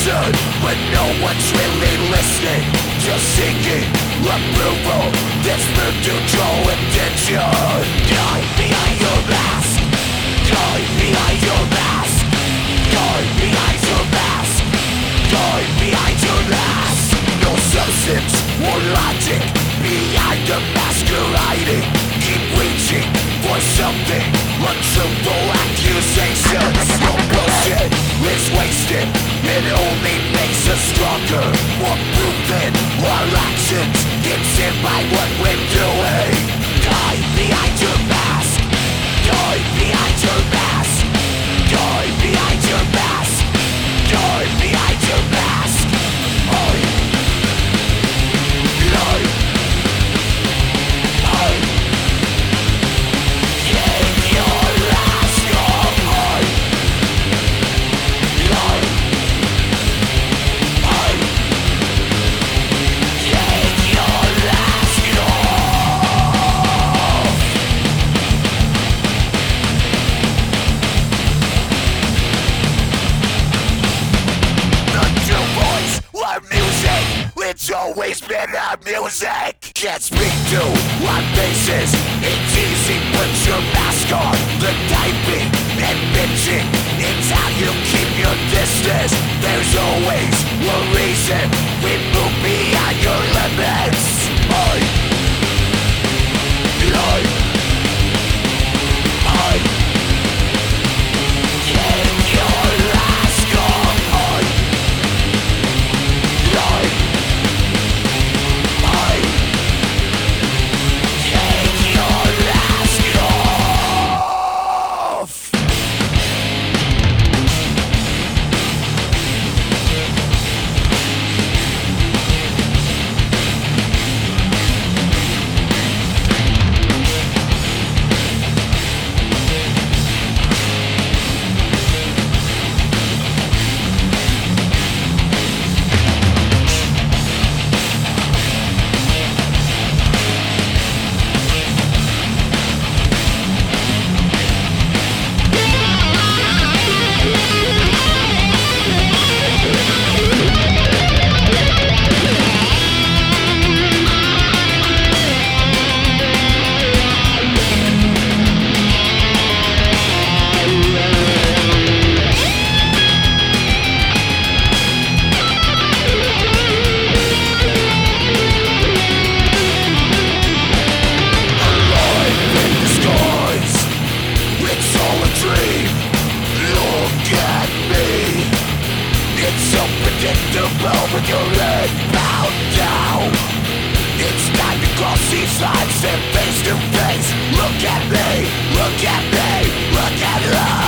listen, but no one's really listening. Just seeking approval, this move to draw attention. Hide behind your mask. Hide behind your mask. Hide behind your mask. Hide behind your mask. No substance or logic behind the masquerading. Keep reaching for something. Untruthful accusations. No bullshit is wasted. It only makes us stronger. More proven our actions. It's in by what we're doing. Hide behind your mask. Hide behind your mask. Hide behind your mask. Hide behind your mask. Hide. Hide. Hide. Take your mask off. Hide. Hide. Hide. Take your mask off. The true voice, our music, it's always been our music. Can't speak to our faces, it's easy, put your mask on. The typing and bitching, it's how you keep your distance. There's always a reason we move beyond your limits. Hide. Hide. Hide. Take your mask off. Hide. Hide. Hide. Take your mask off. It's all a dream. Look at me. It's so predictable with your head bowed down. It's time to cross these lines and face to face. Look at me. Look at me. Look at us.